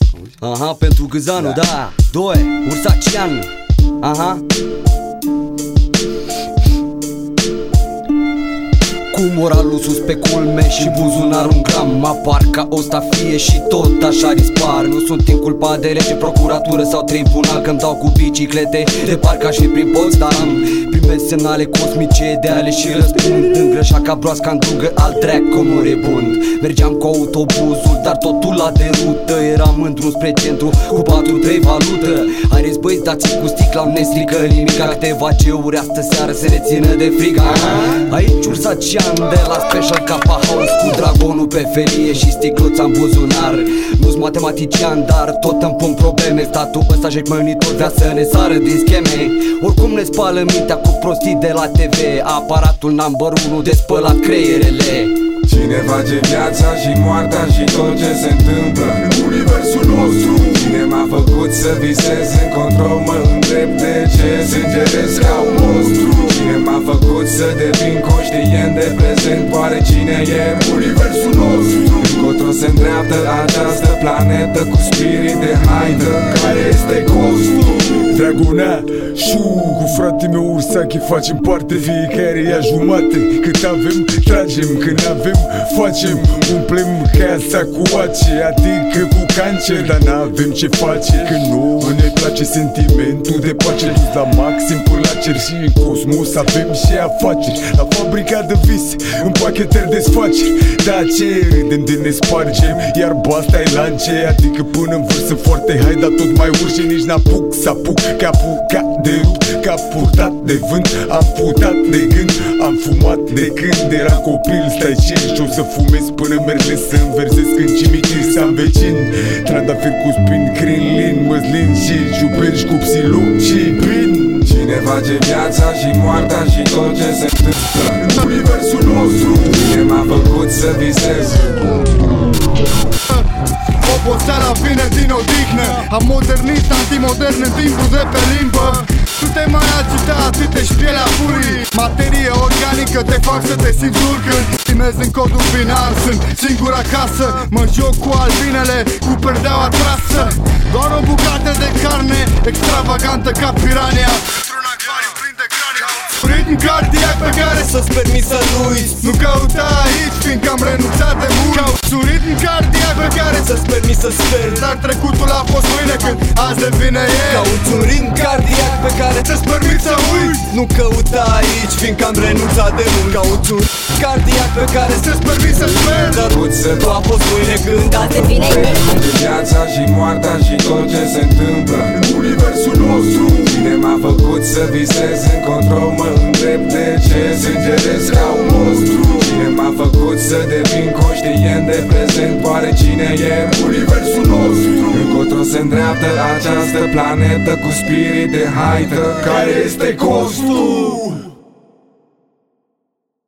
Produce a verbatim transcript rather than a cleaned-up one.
Aha, pentru Gâzanu, da, da. Doi, Ursacian. Aha. Cu moralul sus pe culme și buzunar un gram. Apar ca o stafie și tot așa dispar. Nu sunt inculpat de lege, procuratură sau tribunal, că-mi dau cu biciclete de parc și prin Potsdam. Primesc semnale cosmice de ale și răspund. Îngrășa ca broasca în dungă, alt track cum moribund. Mergeam cu autobuzul, dar totul la derută. Eram într-un spre centru cu patru trei valută. Haideți băi, dați cu sticla, nu ne strică nimica. Câteva ceuri astă seară se rețină de friga. Aici Ursacian de la Special Kappa House, cu dragonul pe felie și sticluța în buzunar. Nu-s matematician, dar tot îmi pun probleme. Statul ăsta jecmănitor vrea să ne sară din scheme. Oricum ne spală mintea cu prostii de la T V. Aparatul number unu de spălat creierele. Cine face viața și moartea și tot ce se întâmplă în universul nostru? Cine m-a făcut să visez în control, mă îndrept de ce sângeresc ca un monstru? Cine m-a făcut să devin conștient de prezent? Oare cine e în universul nostru? Încotro se îndreaptă această planetă cu spirit de haidă? Care este costul? Dragonea, șu, cu fratele meu Ursache facem parte fiecare jumate. Cât avem, tragem, când avem, facem. Umplem casa cu ace, adică cu cancer. Dar n-avem ce face, că nouă ne place sentimentul de pace. Dus la maxim până la cer și în cosmos avem și afaceri. La fabrica de vise, în pachetări desfaceri. Da, ce râdem de ne spargem, iar basta e lance. Adică până în vârstă foarte hai, dar tot mai urci. Nici n-apuc să apuc, că apucat de rup, că purtat de vânt. Am putat de gând, am fumat de când eram copil. Stai ce și o să fumez până merge să înversesc în cimitir să am vecini. Trandafir cu spin, crinlin, măslin și ciuperci cu psilu și prin. Cine face viața și moartea și tot ce se întâmplă în universul nostru? Cine m-a făcut să visez? Oboseala vine din odihnă. Am modernist, antimodern în timpul de pe limbă. Tu te mai agita, atât-ești pielea furii. Materie organică te fac să te simți urcând. Primez în codul binar, sunt singur acasă. Mă joc cu albinele, cu perdeaua trasă. Doar o bucată de carne extravagantă ca pirania. Ritm cardiac pe care să-ți permiți să-l uiți. Nu căuta aici, fiindcă am renunțat de mult. Cauți un ritm cardiac pe care să-ți permiți să speri. Dar trecutul a fost mâine când azi devine ieri. Cauți un ritm cardiac pe care să-ți permiți să uiți. Nu căuta aici, fiindcă am renunțat de mult. Cauți un ritm cardiac pe care să-ți permiți să speri. Dar tu a fost mâine când azi devine ieri. Viața și moartea și tot ce se întâmplă în universul nostru. Cine m-a făcut să visez în control, mă îndrept de ce sângeresc ca un monstru? Cine m-a făcut să devin conștient de prezent? Oare cine e în universul nostru? Încotro se îndreaptă această planetă cu spirit de haidă? Care este costul?